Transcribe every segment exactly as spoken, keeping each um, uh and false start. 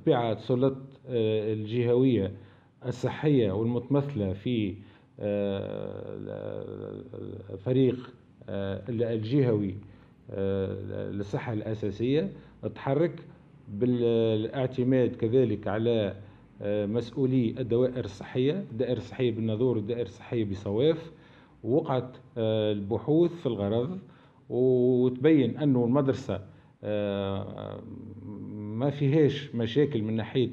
طبيعة السلطات الجهوية الصحية والمتمثلة في فريق الجهوي للصحة الأساسية تحرك بالاعتماد كذلك على مسؤولي الدوائر الصحية، الدائرة الصحية بالناظور والدائرة الصحية بصواف. وقعت البحوث في الغرض وتبين أنه المدرسة ما فيهاش مشاكل من ناحية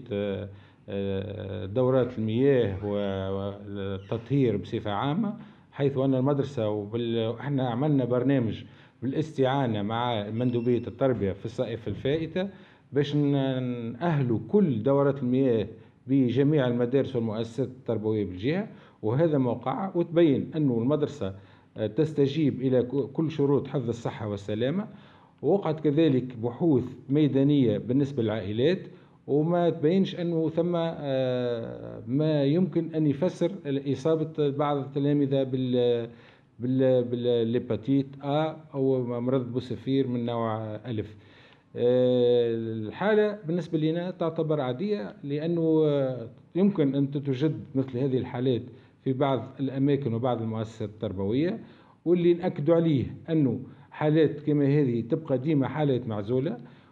دورات المياه والتطهير بصفة عامة، حيث أن المدرسة وإحنا عملنا برنامج بالاستعانة مع مندوبية التربية في الصائف الفائتة باش نأهلوا كل دورات المياه بجميع المدارس والمؤسسات التربوية بالجهة، وهذا موقع. وتبين أن المدرسة تستجيب إلى كل شروط حفظ الصحة والسلامة. ووقعت كذلك بحوث ميدانية بالنسبة للعائلات، وما تبينش أنه ثم ما يمكن أن يفسر إصابة بعض التلامذة بال بالليباتيت آ أو مرض بوسفير من نوع ألف. الحالة بالنسبة لنا تعتبر عادية، لأنه يمكن أن تتوجد مثل هذه الحالات في بعض الأماكن وبعض المؤسسات التربوية، واللي نأكد عليه أنه حالات كما هذه تبقى ديما حالات معزولة،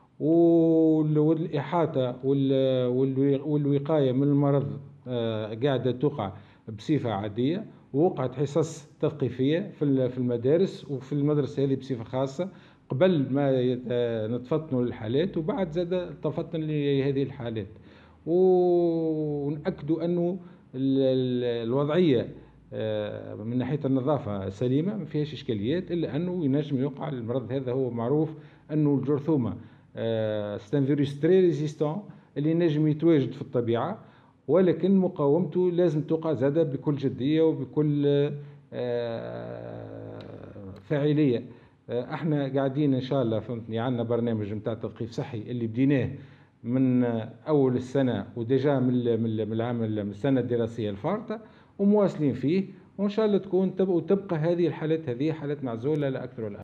والإحاطة والوقاية من المرض قاعدة تقع بصفة عادية. ووقعت حصص تثقيفية في المدارس وفي المدرسة هذه بصفة خاصة قبل ما نتفطنوا للحالات، وبعد زاد تفطن لهذه الحالات. ونأكدوا أنه الوضعية من ناحية النظافة سليمة، ما فيهاش إشكاليات، إلا أنه ينجم يقع المرض هذا. هو معروف أنه الجرثومة ستان فيروس تري ريزيستون اللي نجم يتواجد في الطبيعة، ولكن مقاومته لازم تقع زادة بكل جدية وبكل فاعلية. احنا قاعدين ان شاء الله فهمتني عندنا برنامج نتاع تثقيف صحي اللي بديناه من اول السنة وديجا من العام من السنة الدراسية الفارطة، ومواصلين فيه، وان شاء الله تكون تبقى هذه الحالات هذه حالات معزولة لا اكثر ولا أقل.